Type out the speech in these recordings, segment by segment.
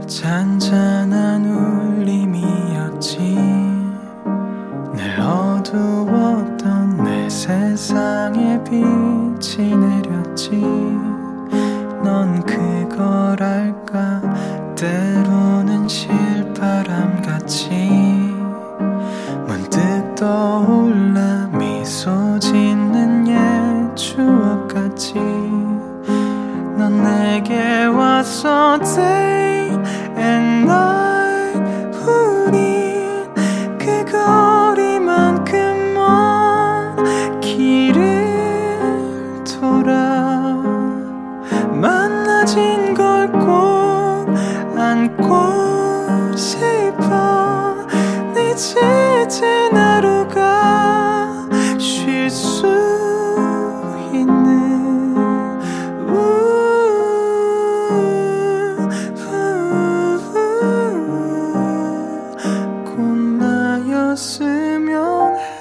잔잔한 울림이었지. 늘 어두웠던 내 세상에 빛이 내렸지. 넌 그걸 알까? 때로는 실바람같이 문득 떠올라 미소 짓는 옛 추억같이 넌 내게 왔어 day and night. 우린 그 거리만큼 먼 길을 돌아 만나진 걸 꼭 안고 싶어. 네 지친 하루가 쉴 수 있는 꿈나였으면 해.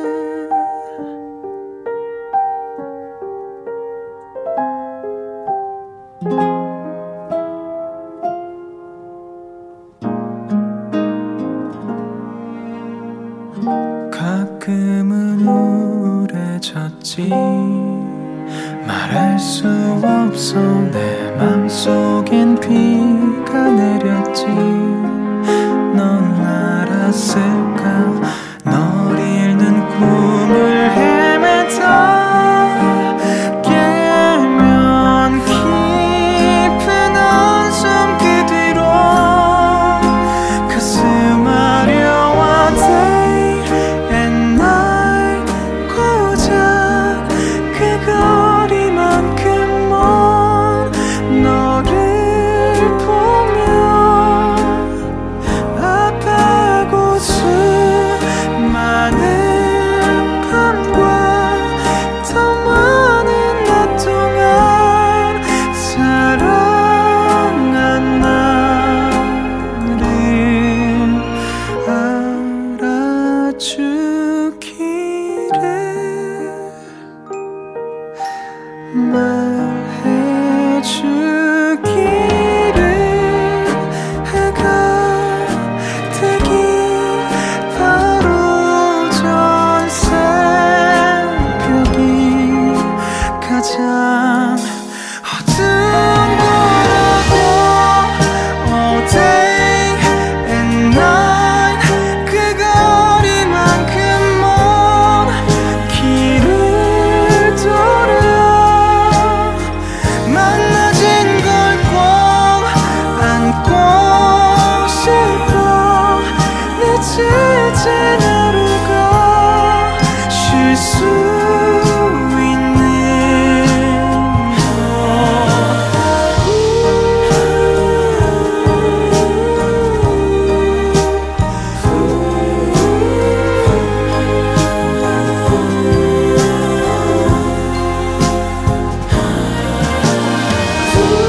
가끔은 우울해졌지. 말할 수 없어 내 맘속엔 비가 내렸지. 넌 알았을까? 널 잃는 꿈을 헤매다 깨면 깊은 한숨 그 뒤로 가슴 아려와 day and night. 고작 그 거리만큼 먼 너를 보며 아파하고 수많은 밤과 더 많은 낮 동안 사랑한 나를 알아주기를 말해주기를. 해가 되기 바로 전 새벽이 가장 어두운 곳 all day and night. 그 거리만큼 먼 길을 돌아 만나진 걸 꼭 안고 싶어. 내 지친 하루가 쉴 수 있는 곳.